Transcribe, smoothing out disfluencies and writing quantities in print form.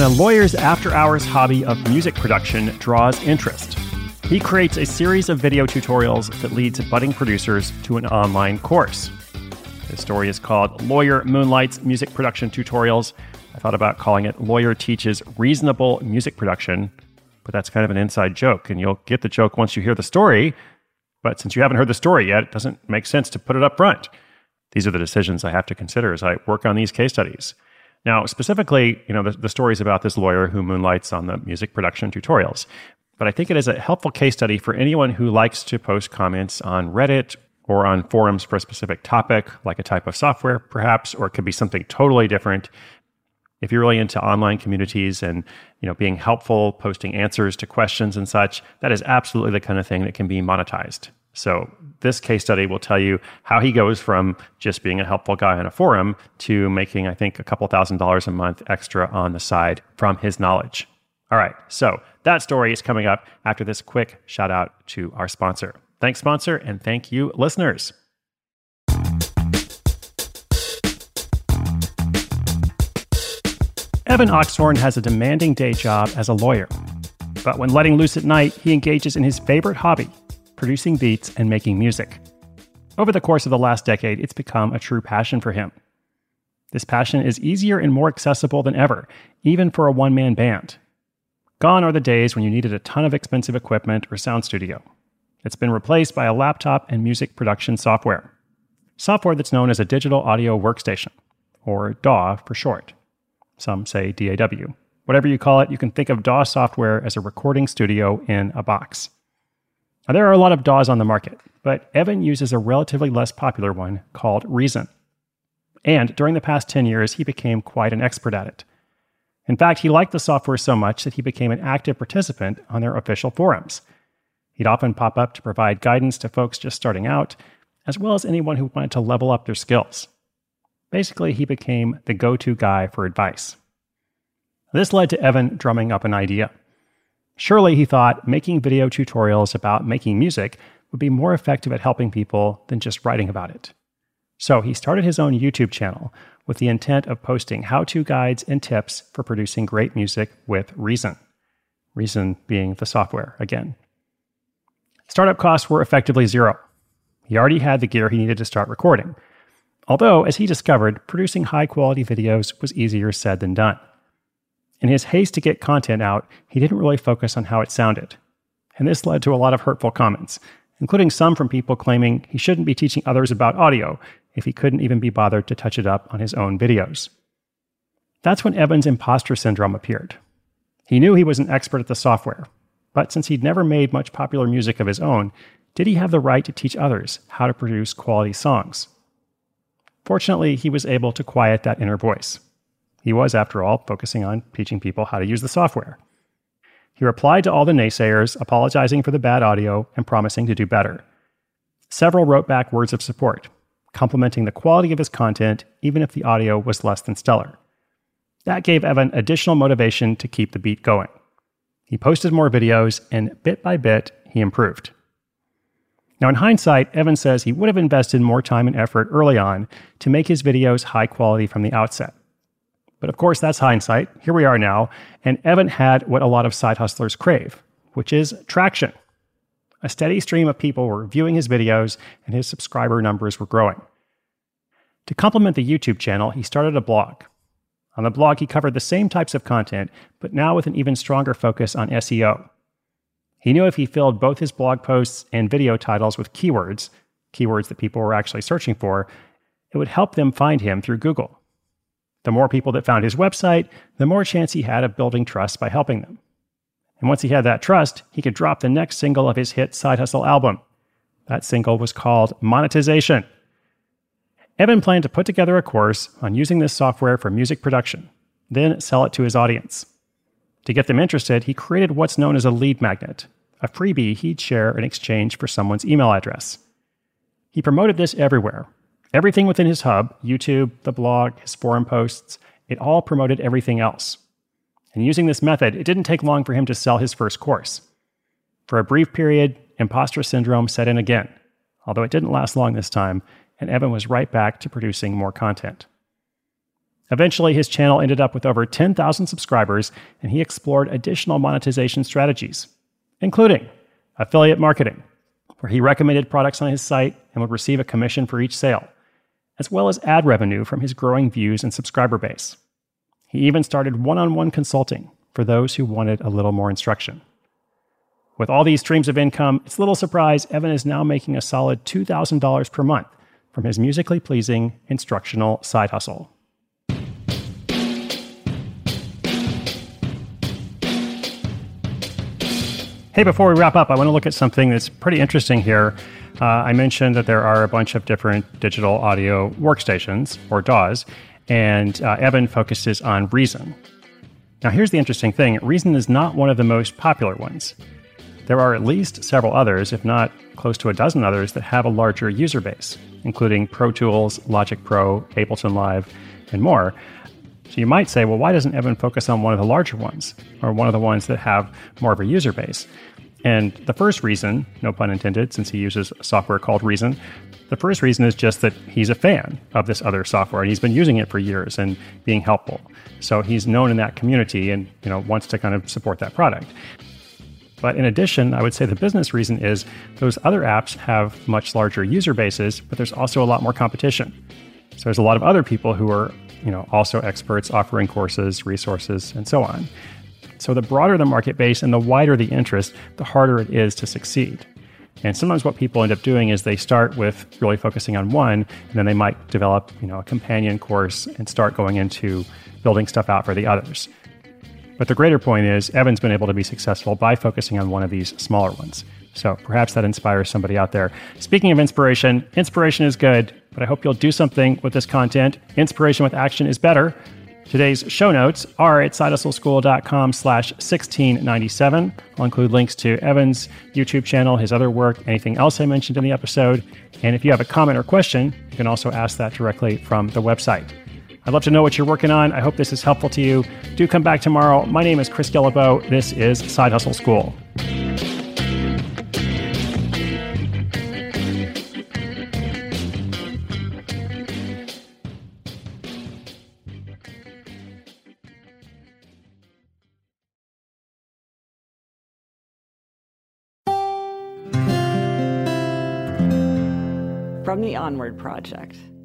a lawyer's after-hours hobby of music production draws interest. He creates a series of video tutorials that lead to budding producers to an online course. This story is called Lawyer Moonlights Music Production Tutorials. I thought about calling it Lawyer Teaches Reasonable Music Production, but that's kind of an inside joke, and you'll get the joke once you hear the story. But since you haven't heard the story yet, it doesn't make sense to put it up front. These are the decisions I have to consider as I work on these case studies. Now, specifically, the story is about this lawyer who moonlights on the music production tutorials. But I think it is a helpful case study for anyone who likes to post comments on Reddit or on forums for a specific topic, like a type of software, perhaps, or it could be something totally different. If you're really into online communities and being helpful, posting answers to questions and such, that is absolutely the kind of thing that can be monetized. So this case study will tell you how he goes from just being a helpful guy on a forum to making, I think, a couple $1,000s a month extra on the side from his knowledge. All right, so that story is coming up after this quick shout out to our sponsor. Thanks, sponsor, and thank you, listeners. Evan Oxhorn has a demanding day job as a lawyer. But when letting loose at night, he engages in his favorite hobby, producing beats and making music. Over the course of the last decade, it's become a true passion for him. This passion is easier and more accessible than ever, even for a one-man band. Gone are the days when you needed a ton of expensive equipment or sound studio. It's been replaced by a laptop and music production software. Software that's known as a digital audio workstation, or DAW for short. Some say DAW. Whatever you call it, you can think of DAW software as a recording studio in a box. Now, there are a lot of DAWs on the market, but Evan uses a relatively less popular one called Reason. And during the past 10 years, he became quite an expert at it. In fact, he liked the software so much that he became an active participant on their official forums. He'd often pop up to provide guidance to folks just starting out, as well as anyone who wanted to level up their skills. Basically, he became the go-to guy for advice. This led to Evan drumming up an idea. Surely, he thought, making video tutorials about making music would be more effective at helping people than just writing about it. So he started his own YouTube channel with the intent of posting how-to guides and tips for producing great music with Reason. Reason being the software, again. Startup costs were effectively zero. He already had the gear he needed to start recording. Although, as he discovered, producing high-quality videos was easier said than done. In his haste to get content out, he didn't really focus on how it sounded. And this led to a lot of hurtful comments, including some from people claiming he shouldn't be teaching others about audio if he couldn't even be bothered to touch it up on his own videos. That's when Evan's imposter syndrome appeared. He knew he was an expert at the software, but since he'd never made much popular music of his own, did he have the right to teach others how to produce quality songs? Fortunately, he was able to quiet that inner voice. He was, after all, focusing on teaching people how to use the software. He replied to all the naysayers, apologizing for the bad audio and promising to do better. Several wrote back words of support, complimenting the quality of his content, even if the audio was less than stellar. That gave Evan additional motivation to keep the beat going. He posted more videos, and bit by bit, he improved. Now, in hindsight, Evan says he would have invested more time and effort early on to make his videos high quality from the outset. But of course, that's hindsight. Here we are now, and Evan had what a lot of side hustlers crave, which is traction. A steady stream of people were viewing his videos, and his subscriber numbers were growing. To complement the YouTube channel, he started a blog. On the blog, he covered the same types of content, but now with an even stronger focus on SEO. He knew if he filled both his blog posts and video titles with keywords that people were actually searching for, it would help them find him through Google. The more people that found his website, the more chance he had of building trust by helping them. And once he had that trust, he could drop the next single of his hit Side Hustle album. That single was called Monetization. Evan planned to put together a course on using this software for music production, then sell it to his audience. To get them interested, he created what's known as a lead magnet, a freebie he'd share in exchange for someone's email address. He promoted this everywhere. Everything within his hub, YouTube, the blog, his forum posts, it all promoted everything else. And using this method, it didn't take long for him to sell his first course. For a brief period, imposter syndrome set in again, although it didn't last long this time, and Evan was right back to producing more content. Eventually, his channel ended up with over 10,000 subscribers, and he explored additional monetization strategies, including affiliate marketing, where he recommended products on his site and would receive a commission for each sale, as well as ad revenue from his growing views and subscriber base. He even started one-on-one consulting for those who wanted a little more instruction. With all these streams of income, it's little surprise Evan is now making a solid $2,000 per month from his musically pleasing instructional side hustle. Hey, before we wrap up, I want to look at something that's pretty interesting here. I mentioned that there are a bunch of different digital audio workstations, or DAWs, and Evan focuses on Reason. Now, here's the interesting thing. Reason is not one of the most popular ones. There are at least several others, if not close to a dozen others, that have a larger user base, including Pro Tools, Logic Pro, Ableton Live, and more. So you might say, well, why doesn't Evan focus on one of the larger ones, or one of the ones that have more of a user base? And the first reason, no pun intended, since he uses software called Reason, the first reason is just that he's a fan of this other software, and he's been using it for years and being helpful. So he's known in that community and wants to kind of support that product. But in addition, I would say the business reason is those other apps have much larger user bases, but there's also a lot more competition. So there's a lot of other people who are also experts offering courses, resources, and so on. So the broader the market base and the wider the interest, the harder it is to succeed. And sometimes what people end up doing is they start with really focusing on one, and then they might develop a companion course and start going into building stuff out for the others. But the greater point is Evan's been able to be successful by focusing on one of these smaller ones. So perhaps that inspires somebody out there. Speaking of inspiration is good, but I hope you'll do something with this content. Inspiration with action is better. Today's show notes are at sidehustleschool.com/1697. I'll include links to Evan's YouTube channel, his other work, anything else I mentioned in the episode. And if you have a comment or question, you can also ask that directly from the website. I'd love to know what you're working on. I hope this is helpful to you. Do come back tomorrow. My name is Chris Guillebeau. This is Side Hustle School. From the Onward Project.